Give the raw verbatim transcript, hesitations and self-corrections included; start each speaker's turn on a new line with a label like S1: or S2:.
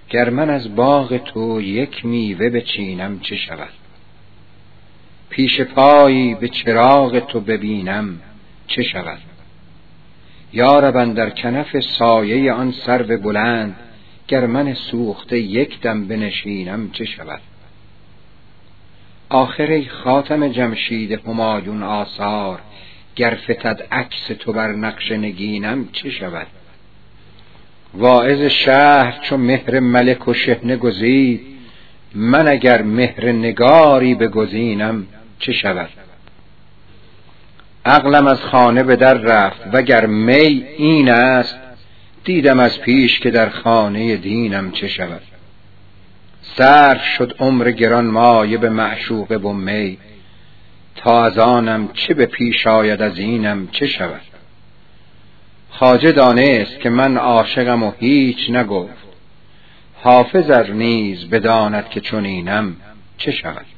S1: گر من از باغ تو یک میوه بچینم چه شود؟ پیش پایی به چراغ تو ببینم چه شود؟ یا رب اندر کنف سایه آن سرو بلند گر من سوخته یک دم بنشینم چه شود؟ آخر ای خاتم جمشید همایون آثار گر فتد عکس تو بر نقش نگینم چه شود؟ واعظ شهر چو مهر ملک و شحنه گزید من اگر مهر نگاری بگزینم چه شود؟ عقلم از خانه به در رفت وگر می این است دیدم از پیش که در خانه دینم چه شود؟ صرف شد عمر گرانمایه به معشوقه و می تا از آنم چه به پیش آید از اینم چه شود؟ خواجه دانست که من عاشقم و هیچ نگفت، حافظ ار نیز بداند که چنینم چه شود؟